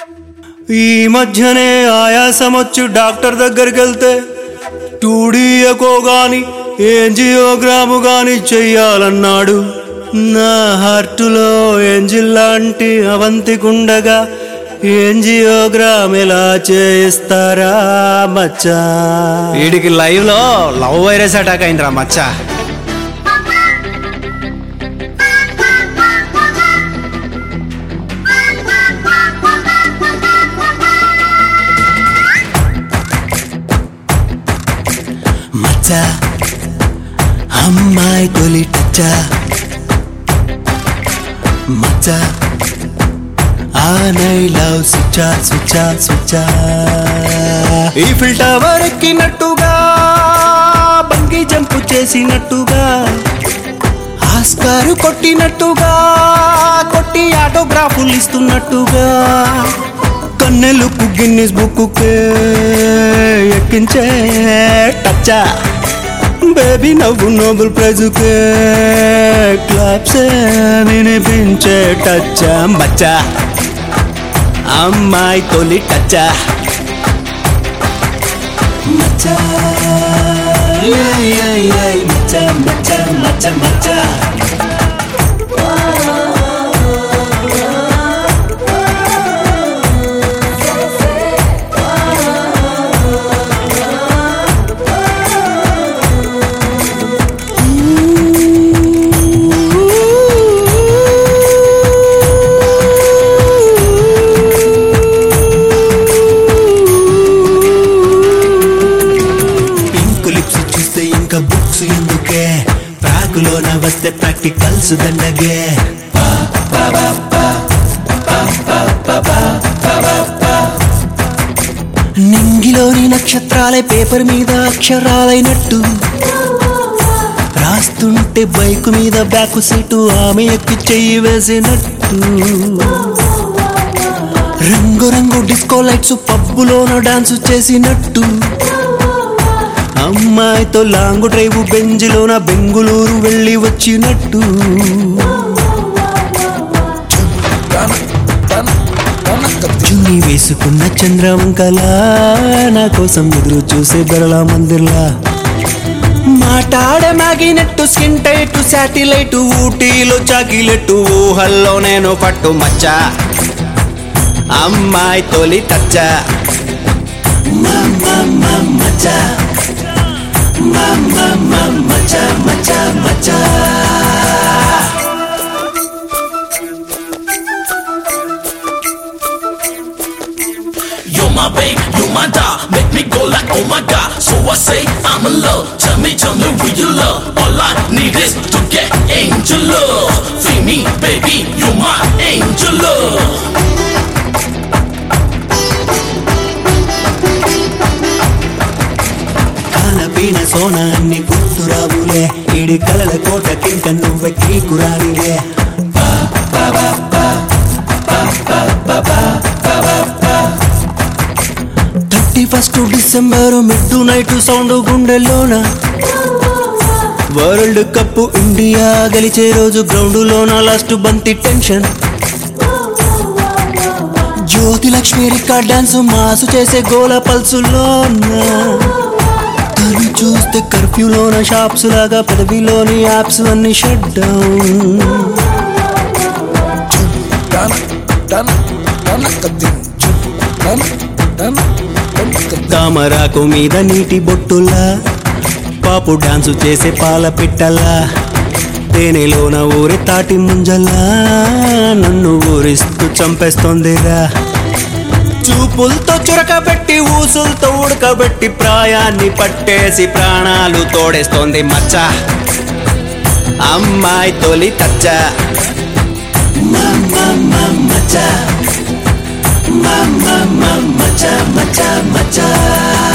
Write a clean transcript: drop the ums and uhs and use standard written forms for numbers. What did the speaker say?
ఈ మధ్యనే ఆయాసమొచ్చి డాక్టర్ దగ్గరికి వెళ్తే 2D ఎకో గాని ఏంజియోగ్రాము గాని చెయ్యాలన్నాడు. నా హార్టులో ఏంజిల్ లాంటి అవంతికుండగా ఏంజియోగ్రామ్ ఎలా చేయిస్తారా మచ్చా? వీడికి లైవ్ లో లవ్ వైరస్ అటాక్ అయిందిరా మచ్చా. మచ్చా అమ్మాయి తొలి టచ్చా మచ్చా ఆనై లవ్ స్విచ్చా స్విచ్చా స్విచ్చా. ఈఫిల్ టవర్ ఎక్కినట్టుగా బంగీ జంపు చేసినట్టుగా ఆస్కారు కొట్టినట్టుగా కొట్టి ఆటోగ్రాఫులు ఇస్తున్నట్టుగా కన్నెలుకు గిన్నిస్ బుక్కుకే ఎక్కించే టచ్చా. బేబీ నవ్వు నోబెల్ ప్రైజుకే క్లాప్సే వినిపించే టచ్చా. మచ్చా అమ్మాయి తొలి టచ్చా మచ్చా మచ్చా మచ్చా మచ్చా మచ్చా. ఇంకా బుక్స్ ఎందుకే ప్రాకులోన వస్తే ప్రాక్టికల్స్ దండగే. 'నింగిలోని నక్షత్రాలే పేపర్ మీద అక్షరాలైనట్టు రాస్తుంటే బైకు మీద బ్యాక్ సీటు ఆమె ఎక్కి చెయ్యి వేసినట్టు రంగు రంగు డిస్కో లైట్స్ పబ్బులోన డాన్స్ చేసినట్టు అమ్మాయితో లాంగ్ డ్రైవ్ బెంజిలోన బెంగుళూరు వెళ్ళి వచ్చినట్టు చున్నీ వేసుకున్న చంద్రవంకలా నా కోసం ఎదురు చూసే బిర్లా మందిర్లా మాట్లాడే మ్యాగినెట్టు స్కిన్ టైట్ శాటిలైట్ ఊటీలో చాకిలెట్టు ఊహల్లో నేను పట్టు మచ్చా అమ్మాయి తొలి టచ్చా మచ్చా మచ్చా మచ్చా మచ్చా. You're my babe, you're my doll, make me go like oh my god. So I say I'm in love, tell me who you love. All I need is to get angel love. Feel me baby, you're my angel love. పీన Sona అన్ని గుర్తురావులే ఈడి కలల కోటకింక నువ్వే కీకురానివే. 31 December midnight sound గుండెల్లోన world cup India గెలిచే రోజు గ్రౌండ్లోన లాస్ట్ బంతి tension Jyothi Lakshmi record dance mass చేసే గోల పల్సులోన తను చూస్తే కర్ఫ్యూలోన షాప్స్ లాగా పెదవిలోని యాప్స్ అన్ని షట్ డౌన్. తామరాకు మీద నీటి బొట్టులా పాపు డాన్సు చేసే పాల పిట్టలా తేనెలోన ఊరి తాటి ముంజలా నన్ను ఊరిస్తూ చంపేస్తోందిరా. చూపులతో చురకబెట్టి ఊసులతో ఉడకబెట్టి ప్రాయాన్ని పట్టేసి ప్రాణాలు తోడేస్తోంది మచ్చా అమ్మాయి తొలి టచ్చా మచ్చా మచ్చా మచ్చా మచ్చా.